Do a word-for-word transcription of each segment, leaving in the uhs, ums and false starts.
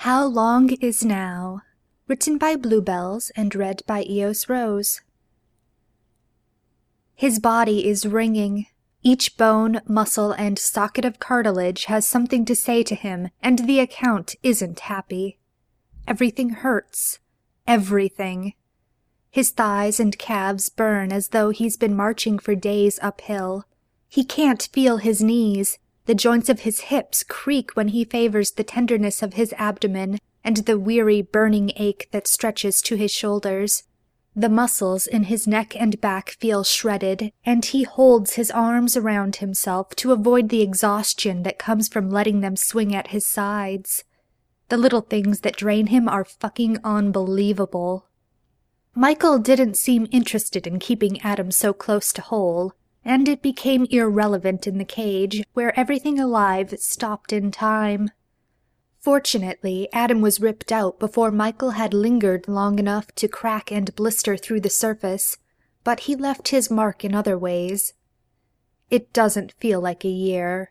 How Long Is Now? Written by Bluebells and read by Eos Rose. His body is ringing. Each bone, muscle, and socket of cartilage has something to say to him, and the account isn't happy. Everything hurts. Everything. His thighs and calves burn as though he's been marching for days uphill. He can't feel his knees. The joints of his hips creak when he favors the tenderness of his abdomen and the weary, burning ache that stretches to his shoulders. The muscles in his neck and back feel shredded, and he holds his arms around himself to avoid the exhaustion that comes from letting them swing at his sides. The little things that drain him are fucking unbelievable. Michael didn't seem interested in keeping Adam so close to whole, and it became irrelevant in the cage, where everything alive stopped in time. Fortunately, Adam was ripped out before Michael had lingered long enough to crack and blister through the surface, but he left his mark in other ways. It doesn't feel like a year.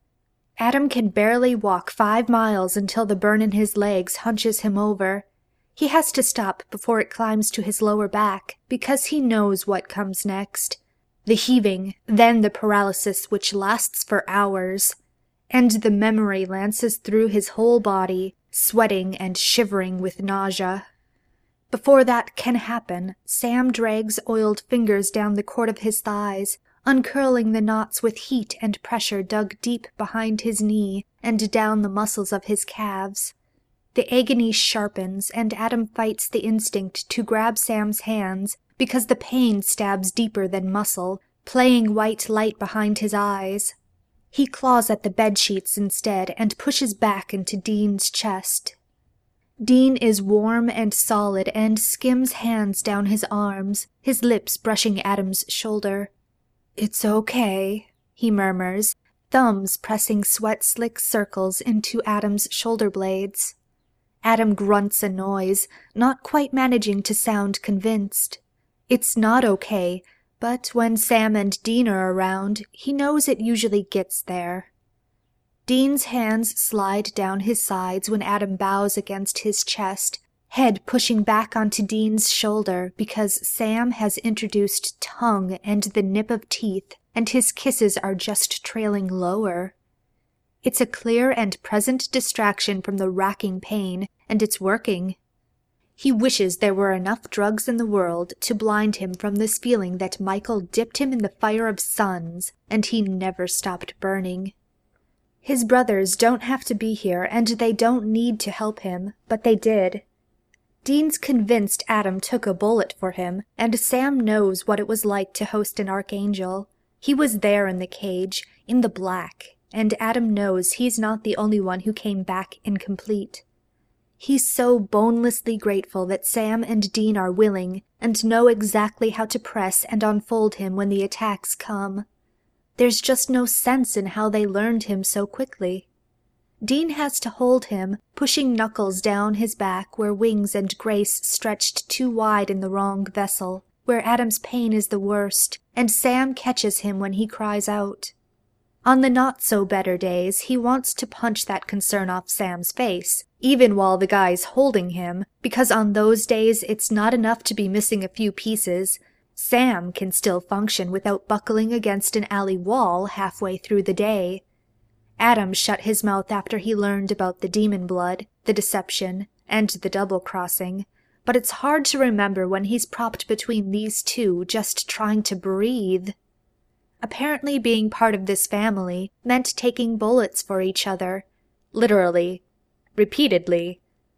Adam can barely walk five miles until the burn in his legs hunches him over. He has to stop before it climbs to his lower back, because he knows what comes next. The heaving, then the paralysis which lasts for hours, and the memory lances through his whole body, sweating and shivering with nausea. Before that can happen, Sam drags oiled fingers down the cord of his thighs, uncurling the knots with heat and pressure dug deep behind his knee and down the muscles of his calves. The agony sharpens, and Adam fights the instinct to grab Sam's hands, because the pain stabs deeper than muscle, playing white light behind his eyes. He claws at the bedsheets instead and pushes back into Dean's chest. Dean is warm and solid and skims hands down his arms, his lips brushing Adam's shoulder. "It's okay," he murmurs, thumbs pressing sweat-slick circles into Adam's shoulder blades. Adam grunts a noise, not quite managing to sound convinced. It's not okay, but when Sam and Dean are around, he knows it usually gets there. Dean's hands slide down his sides when Adam bows against his chest, head pushing back onto Dean's shoulder because Sam has introduced tongue and the nip of teeth, and his kisses are just trailing lower. It's a clear and present distraction from the racking pain, and it's working. He wishes there were enough drugs in the world to blind him from this feeling that Michael dipped him in the fire of suns, and he never stopped burning. His brothers don't have to be here, and they don't need to help him, but they did. Dean's convinced Adam took a bullet for him, and Sam knows what it was like to host an archangel. He was there in the cage, in the black, and Adam knows he's not the only one who came back incomplete. He's so bonelessly grateful that Sam and Dean are willing and know exactly how to press and unfold him when the attacks come. There's just no sense in how they learned him so quickly. Dean has to hold him, pushing knuckles down his back where wings and grace stretched too wide in the wrong vessel, where Adam's pain is the worst, and Sam catches him when he cries out. On the not-so-better days, he wants to punch that concern off Sam's face, even while the guy's holding him, because on those days it's not enough to be missing a few pieces. Sam can still function without buckling against an alley wall halfway through the day. Adam shut his mouth after he learned about the demon blood, the deception, and the double-crossing, but it's hard to remember when he's propped between these two just trying to breathe. Apparently being part of this family meant taking bullets for each other. Literally. Repeatedly.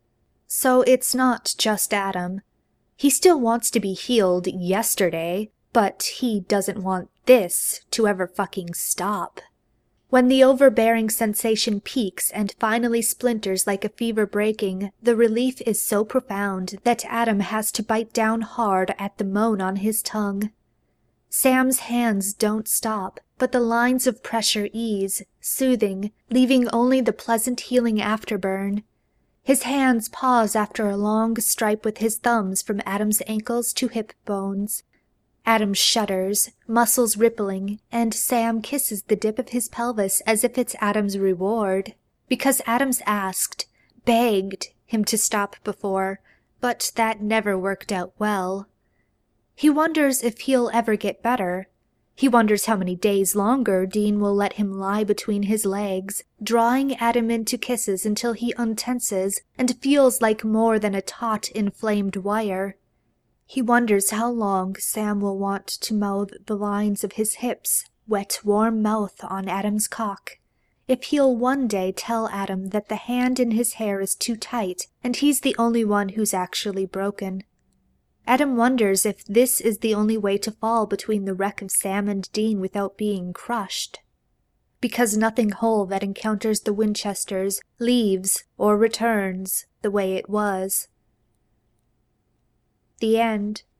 So it's not just Adam. He still wants to be healed yesterday, but he doesn't want this to ever fucking stop. When the overbearing sensation peaks and finally splinters like a fever breaking, the relief is so profound that Adam has to bite down hard at the moan on his tongue. Sam's hands don't stop, but the lines of pressure ease, soothing, leaving only the pleasant healing afterburn. His hands pause after a long stripe with his thumbs from Adam's ankles to hip bones. Adam shudders, muscles rippling, and Sam kisses the dip of his pelvis as if it's Adam's reward. Because Adam's asked, begged him to stop before, but that never worked out well. He wonders if he'll ever get better. He wonders how many days longer Dean will let him lie between his legs, drawing Adam into kisses until he untenses and feels like more than a taut, inflamed wire. He wonders how long Sam will want to mouth the lines of his hips, wet, warm mouth on Adam's cock. If he'll one day tell Adam that the hand in his hair is too tight and he's the only one who's actually broken. Adam wonders if this is the only way to fall between the wreck of Sam and Dean without being crushed. Because nothing whole that encounters the Winchesters leaves or returns the way it was. The end.